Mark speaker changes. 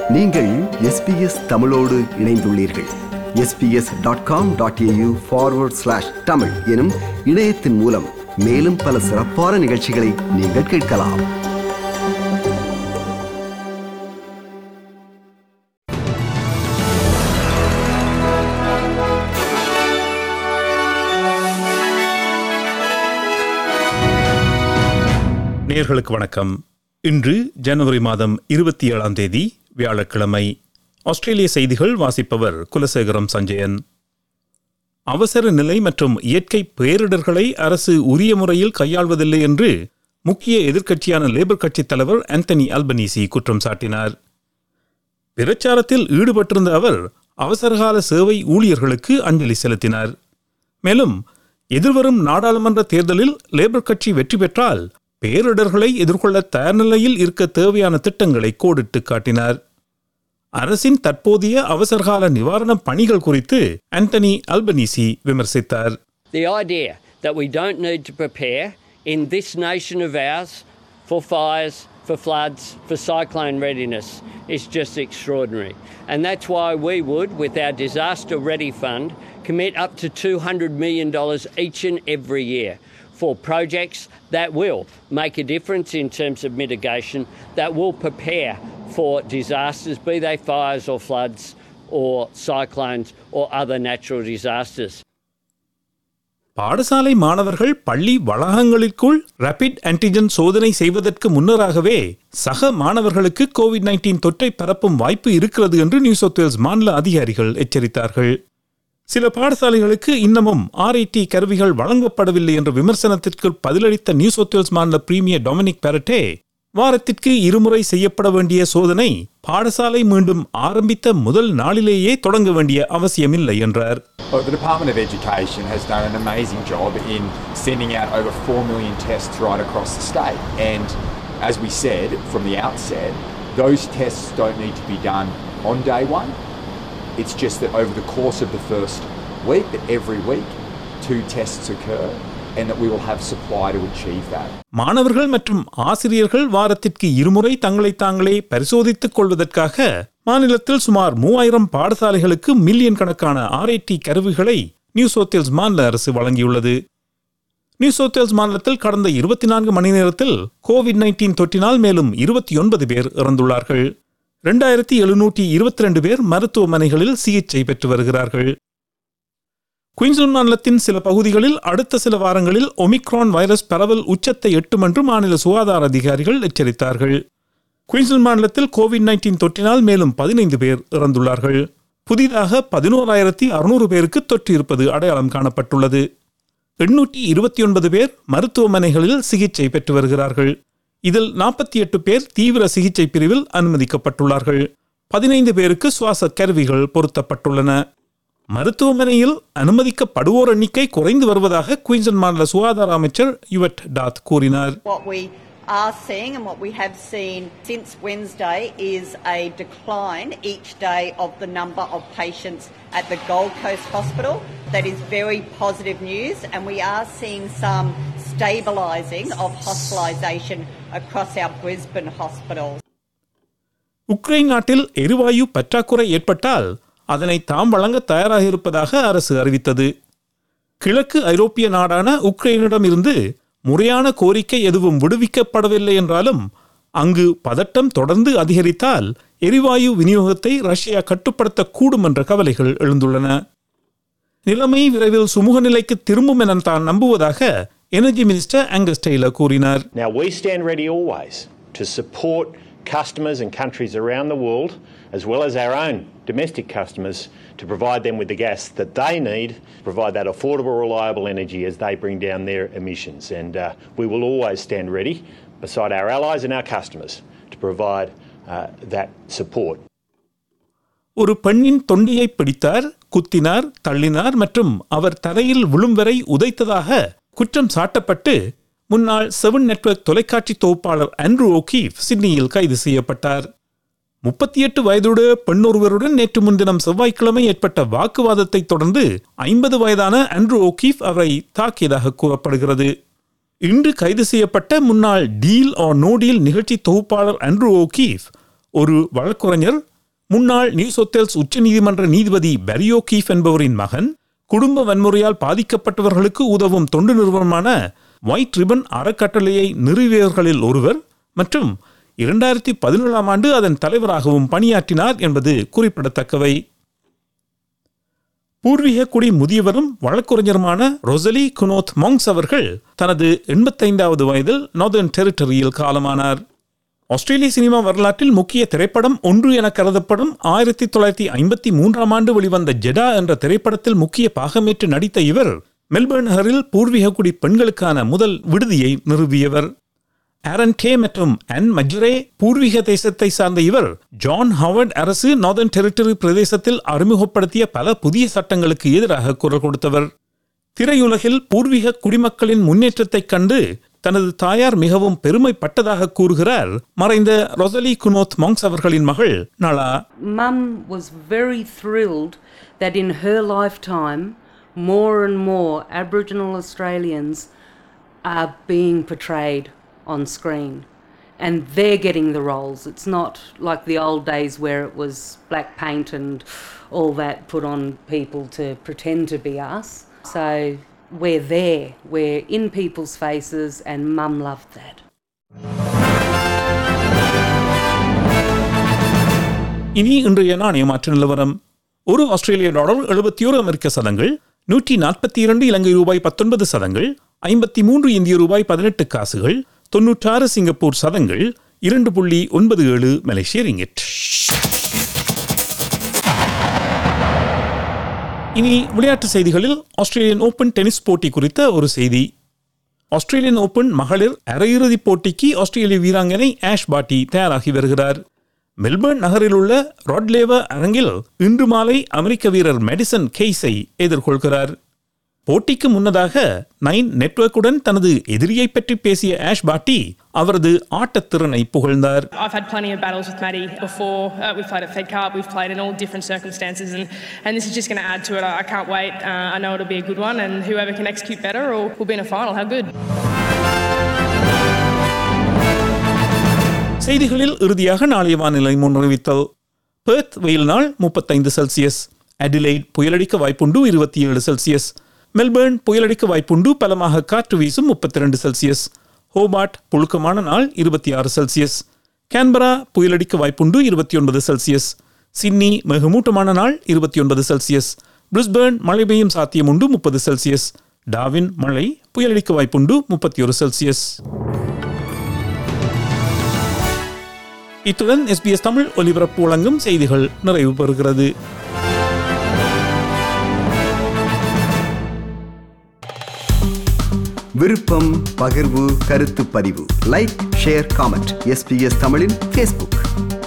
Speaker 1: நீங்கள் SBS தமிழோடு இணைந்துள்ளீர்கள். sbs.com.au/tamil எனும் இணையத்தின் மூலம் மேலும் பல சிறப்பான நிகழ்ச்சிகளை நீங்கள் கேட்கலாம்.
Speaker 2: நேயர்களுக்கு வணக்கம். இன்று ஜனவரி மாதம் 27ஆம் தேதி வியாழக்கிழமை. ஆஸ்திரேலிய செய்திகள் வாசிப்பவர் குலசேகரம் சஞ்சயன். அவசர நிலை மற்றும் இயற்கை பேரிடர்களை அரசு உரிய முறையில் கையாள்வதில்லை என்று முக்கிய எதிர்க்கட்சியான லேபர் கட்சித் தலைவர் ஆந்தனி அல்பனீசி குற்றம் சாட்டினார். பிரச்சாரத்தில் ஈடுபட்டிருந்த அவர் அவசரகால சேவை ஊழியர்களுக்கு அஞ்சலி செலுத்தினார். மேலும் எதிர்வரும் நாடாளுமன்ற தேர்தலில் லேபர் கட்சி வெற்றி பெற்றால் பேரிடர்களை எதிர்கொள்ள தயார் நிலையில் இருக்க தேவையான திட்டங்களை கோடிட்டு காட்டினார். அரசின் தற்போதைய அவசரகால நிவாரண பணிகள் குறித்து ஆந்தனி அல்பனீசி விமர்சித்தார்.
Speaker 3: The idea that we don't need to prepare in this nation of ours for fires, for floods, for cyclone readiness is just extraordinary. And that's why we would, with our Disaster Ready Fund, commit up to $200 million each and every year for projects that will make a difference in terms of mitigation, that will prepare for disasters, be they fires or floods or cyclones or other natural disasters.
Speaker 2: பாடசாலை மாணவர்கள் பள்ளி வளாகங்களுக்குள் rapid antigen சோதனை செய்வதற்கு முன்னராகவே சக மாணவர்களுக்கு COVID-19 தொற்றை பரப்பும் வாய்ப்பு இருக்கிறது என்று நியூ சவுத் வேல்ஸ் மாநில அதிகாரிகள் எச்சரித்தார்கள். சில பாடசாலைகளுக்கு இன்னமும் RIT கருவிகள் வழங்கப்படவில்லை என்ற விமர்சனத்திற்கு பதிலளித்த நியூ சவுத் வேல்ஸ் மாநில பிரீமியர் டொமினிக் பெரட்டே வாரத்திற்கு 2 முறை செய்யப்பட வேண்டிய சோதனை பாடசாலை மீண்டும் ஆரம்பித்த முதல் நாளிலேயே தொடங்க வேண்டிய அவசியமில்லை என்றார்.
Speaker 4: The Department of Education has done an amazing job in sending out over 4 million tests right across the state. And as we said from the outset, those tests don't need to be done on day one. It's just that over the course of the first week, that every week 2 tests occur and that we will have supply to achieve that.
Speaker 2: மாணவர்கள் மற்றும் ஆசிரியர்கள் வாரத்திற்கு 2 முறை தங்களை தாங்களே பரிசோதித்துக் கொள்வதற்காக மாநிலத்தில் சுமார் 3000 பாடசாலைகளுக்கு மில்லியன் கணக்கான RIT கருவிகளை நியூ சவுத் வேல்ஸ் மாநில அரசு வழங்கியுள்ளது. நியூ சவுத் வேல்ஸ் மாநிலத்தில் கடந்த 24 மணி நேரத்தில் COVID-19 தொற்றினால் மேலும் 29 பேர் இறந்துள்ளார்கள். 2722 பேர் மருத்துவமனைகளில் சிகிச்சை பெற்று வருகிறார்கள். குயின்ஸ்லாந்து மாநிலத்தின் சில பகுதிகளில் அடுத்த சில வாரங்களில் ஒமிக்ரான் வைரஸ் பரவல் உச்சத்தை எட்டும் என்று மாநில சுகாதார அதிகாரிகள் எச்சரித்தார்கள். குயின்ஸ்லாந்து மாநிலத்தில் COVID-19 தொற்றினால் மேலும் 15 பேர் இறந்துள்ளார்கள். புதிதாக 11,600 பேருக்கு தொற்று இருப்பது அடையாளம் காணப்பட்டுள்ளது. 829 பேர் மருத்துவமனைகளில் சிகிச்சை பெற்று வருகிறார்கள். இதில் 48 பேர் தீவிர சிகிச்சை பிரிவில் அனுமதிக்கப்பட்டுள்ளார்கள். 15 பேருக்கு சுவாச கருவிகள் பொருத்தப்பட்டுள்ளன. மருத்துவமனையில் அனுமதிக்கப்படுவோர் எண்ணிக்கை குறைந்து வருவதாக குயின்ஸ்லாந்து மாநில சுகாதார அமைச்சர் யுவட் டாத் கூறினார்.
Speaker 5: What we are seeing and what we have seen since Wednesday is a decline each day of the number of patients at the Gold Coast Hospital. That is very positive news, and we are seeing some stabilising of hospitalisation across our Brisbane hospitals.
Speaker 2: Ukraine நாட்டில் எரிவாயு பற்றாக்குறை ஏற்பட்டால் அதனை தாம் வழங்க தயாராக இருப்பதாக அரசு அறிவித்தது. கிழக்கு ஐரோப்பிய நாடான உக்ரைனிடம் இருந்து முறையான கோரிக்கை எதுவும் விடுவிக்கப்படவில்லை என்றாலும் அங்கு பதட்டம் தொடர்ந்து அதிகரித்தால் எரிவாயு விநியோகத்தை ரஷ்யா கட்டுப்படுத்தக்கூடும் என்ற கவலைகள் எழுந்துள்ளன. நிலைமை விரைவில் சுமூக நிலைக்கு திரும்பும் என தான் நம்புவதாக எனர்ஜி மினிஸ்டர் ஆங்கஸ் டெய்லர் கூறினார்.
Speaker 6: Now we stand ready always to support customers and countries around the world, as well as our own domestic customers, to provide them with the gas that they need, provide that affordable, reliable energy as they bring down their emissions. And we will always stand ready beside our allies and our customers to provide that support.
Speaker 2: ஒரு பெண்ணின் தொண்டியை பிடித்தார், குத்தினார், தள்ளினார் மற்றும் அவர் தரையில் விழும் வரை உதைத்ததாக குற்றம் சாட்டப்பட்டு முன்னாள் 7 network தொலைக்காட்சி தொகுப்பாளர் ஆண்ட்ரூ ஓகீஃப் சிட்னியில் கைது செய்யப்பட்டார். 38 வயதுடைய பெண்ணொருவருடன் நேற்று முன்தினம் செவ்வாய்க்கிழமை ஏற்பட்ட வாக்குவாதத்தை தொடர்ந்து 50 வயதான ஆண்ட்ரூ ஓகீஃப் அவரை தாக்கியதாக கூறப்படுகிறது. இன்று கைது செய்யப்பட்ட முன்னாள் டீல் ஆர் நோ டீல் நிகழ்ச்சி தொகுப்பாளர் ஆண்ட்ரூ ஓகீஃப் ஒரு வழக்குரைஞர், முன்னாள் நியூ சவுத் வேல்ஸ் உச்சநீதிமன்ற நீதிபதி பெரியோ கீஃப் என்பவரின் மகன், குடும்ப வன்முறையால் பாதிக்கப்பட்டவர்களுக்கு உதவும் தொண்டு நிறுவனமான ஒயிட் ரிபன் அறக்கட்டளையை நிறுவியவர்களில் ஒருவர் மற்றும் 2017ஆம் ஆண்டு அதன் தலைவராகவும் பணியாற்றினார் என்பது குறிப்பிடத்தக்கவை. பூர்வீக குடி முதியவரும் வழக்குரைஞருமான ரொசலி குனோத் மாங்ஸ் அவர்கள் தனது 85வது வயதில் நார்தர்ன் டெரிட்டரியில் காலமானார். ஆஸ்திரேலிய சினிமா வரலாற்றில் முக்கிய திரைப்படம் ஒன்று என கருதப்படும் 1953ஆம் ஆண்டு வெளிவந்த ஜெடா என்ற திரைப்படத்தில் முக்கிய பாகமேற்று நடித்த இவர் மெல்பர்ன் நகரில் பூர்வீக குடி பெண்களுக்கான முதல் விடுதியை நிறுவியவர். ஆரன் கே மற்றும் அன் மஜ்ரே பூர்வீக தேசத்தை சார்ந்த இவர் ஜான் ஹாவர்ட் அரசு நார்தர்ன் டெரிட்டரி பிரதேசத்தில் அறிமுகப்படுத்திய பல புதிய சட்டங்களுக்கு எதிராக குரல் கொடுத்தவர். திரையுலகில் பூர்வீக குடிமக்களின் முன்னேற்றத்தைக் கண்டு தனது தாயார் மிகவும் பெருமைப்பட்டதாக கூறுகிறார் மறைந்த ரொசலி குனோத் மாங்ஸ் அவர்களின் மகள் நலா.
Speaker 7: Mum was very thrilled that in her lifetime more and more Aboriginal Australians are being portrayed on screen and they're getting the roles. It's not like the old days where it was black paint and all that put on people to pretend to be us. So we're there, we're in people's faces and Mum loved that.
Speaker 2: இனி இன்றைய நாணய மாற்று நிலவரம். ஒரு ஆஸ்திரேலிய dollar 71 அமெரிக்க சதங்கள், 142 இலங்கை ரூபாய் 19 சதங்கள், 53 இந்திய ரூபாய் 18 காசுகள், 96 சிங்கப்பூர் சதங்கள், 2.97 மலேசிய ரிங்கிட். இனி விளையாட்டு செய்திகளில் ஆஸ்திரேலியன் ஓபன் டென்னிஸ் போட்டி குறித்த ஒரு செய்தி. ஆஸ்திரேலியன் ஓபன் மகளிர் அரையிறுதிப் போட்டிக்கு ஆஸ்திரேலிய வீராங்கனை ஆஷ் பாட்டி தயாராகி வருகிறார். மெல்பர்ன் நகரில் உள்ள ராட்லேவர் அரங்கில் இன்று மாலை அமெரிக்க வீரர் மேடிசன் கெய்ஸை எதிர்கொள்கிறார். போட்டிக்கு முன்னதாக 9 நெட்வொர்க்குடன் தனது எதிரியை பற்றி பேசிய ஆஷ் பாட்டி அவரது ஆட்டத்திறனை புகழ்ந்தார்.
Speaker 8: I've had plenty of battles with Maddie before. We've played at Fed Cup, we've played in all different circumstances and this is just going to add to it. I can't wait. I know it'll be a good one and whoever can execute better will be in a final. How good.
Speaker 2: செய்திகளில் இறுதியாக நாளைய வானிலை முன்னறிவித்தல். Perth வெயில் நாள் 35 Celsius, Adelaide புயலடிக்க வாய்ப்புண்டு 27 Celsius, Melbourne புயலடிக்க வாய்ப்புண்டு பலமாக காற்று வீசும் 32 செல்சியஸ், ஹோபார்ட் புழுக்கமான நாள் 26 செல்சியஸ், கேன்பரா புயலடிக்க வாய்ப்புண்டு 29 செல்சியஸ், சிட்னி மிகமூட்டமான நாள் 29 செல்சியஸ், பிரிஸ்பர்ன் மழை பெய்யும் சாத்தியம் உண்டு 30 செல்சியஸ், டார்வின் மழை புயலடிக்க வாய்ப்புண்டு 31 செல்சியஸ். இத்துடன் SBS தமிழ் ஒலிபரப்பு வழங்கும் செய்திகள் நிறைவு பெறுகிறது.
Speaker 1: விருப்பம், பகிர்வு, கருத்து பதிவு, லைக், ஷேர், காமெண்ட். SBS தமிழின் Facebook.